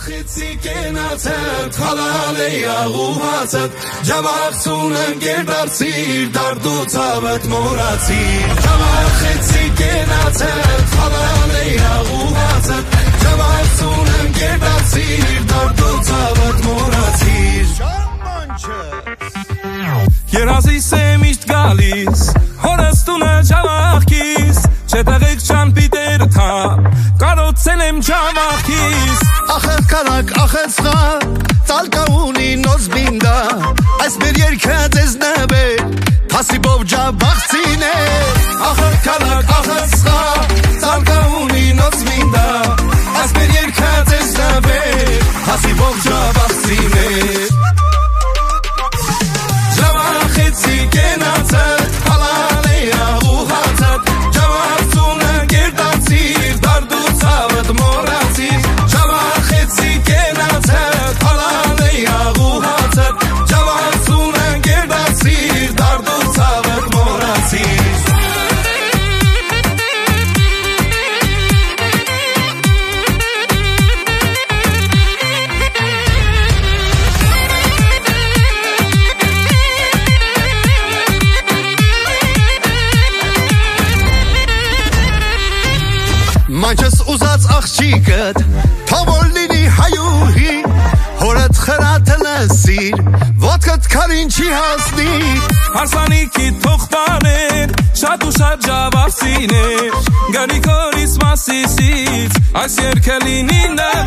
Խեցի կենացդ, խալալ է աղուհացդ Ջավախցուն ընկերդարցիր, դարդու ծավդ մորացիր Ջավախեցի կենացդ, խալալ է աղուհացդ Ջավախցուն ընկերդարցիր, դարդու ծավդ մորացիր Երազիս է միշտ գալիս, հորս տունը ջավախքիս Չետեղեք չան պիտեր թա, կարոցել եմ ջավախքիս Ախր կարակ, ախր սխա, ծալկա ունի նոց բինդա Այս մեր երկը ձեզ նվեր, թասիբով ջավախցին է Ախր կարակ, ախր սխա, ծալկա ունի նոց բինդա Այս մեր երկը ձեզ նվեր, թասիբով ջավախցին է Ջավախեցի կենացդ, հալալ է աղուհացդ Ջավախցուն ընկերդացիր, դարդու ծավդ մորացիր Ջավախեցի կենացդ, հալալ է աղուհացդ Ջավախցուն ընկերդացիր, դարդու ծավդ մորացիր Մանչս ուզած աղջիկդ, թավոր լինի հայուհի Հորդ խրատը լսիր, ոտքդ քարին չի հասնի Հարսանիքի թող պանեն, շատ ու շատ ջավախցիներ Գանի քորիս մասիսից, այս երկը լինի նվեր